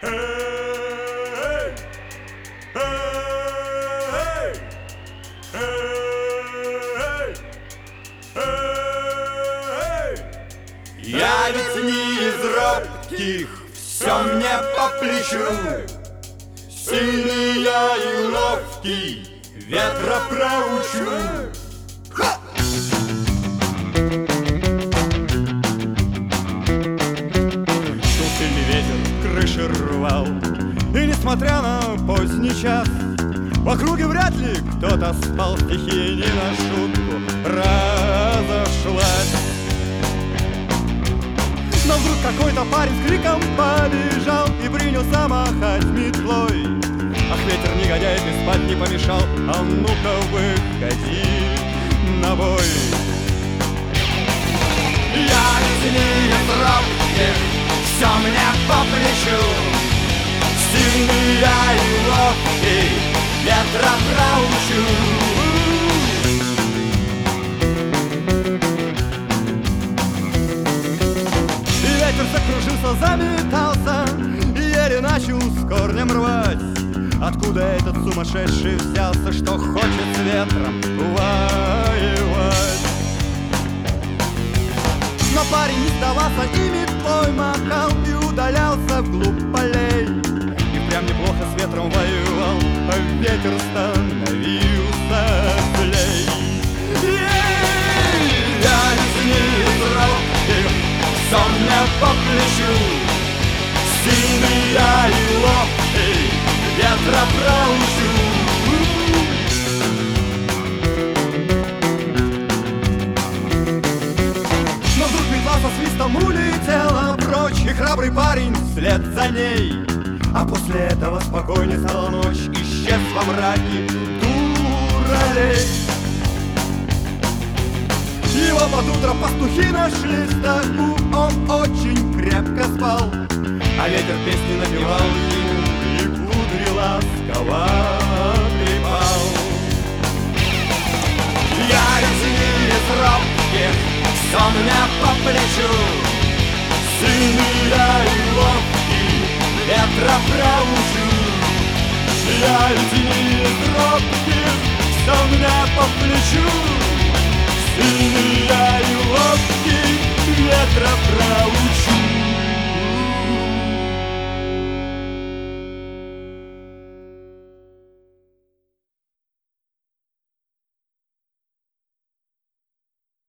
Эй, эй, эй, эй. Я ведь не из робких, все мне по плечу. Сильный я и ловкий, ветра проучу. Шел сильный ветер, крыши рвал, и несмотря на поздний час, в округе вряд ли кто-то спал, стихия не на шутку разошлась. Но вдруг какой-то парень с криком побежал и принялся махать метлой. Ах, ветер негодяй, ты спать не помешал, а ну-ка выходи на бой. Я ведь не из робких, все мне по плечу. Сильный я и ловкий, ветра проучу. Ветер закружился, заметался и еле начал с корнем рвать. Откуда этот сумасшедший взялся, что хочет с ветром воевать? Но парень не сдавался и метлой махал и удалялся вглубь полей. И прям неплохо с ветром воевал, а ветер становился злей. Я ведь не из робких, все мне по плечу. Сильный я и ловкий, ветра проучу. Но вдруг метла со свистом улетела прочь, и храбрый парень вслед за ней. А после этого спокойней стала ночь, исчез во мраке дуралей. Его под утро пастухи нашли в стогу, он очень крепко спал, а ветер песни напевал ему и кудри ласково трепал. Я ведь не из робких, все мне по плечу. Сильный я и ловкий, ветра проучу. Я ведь не из робких, все мне по плечу.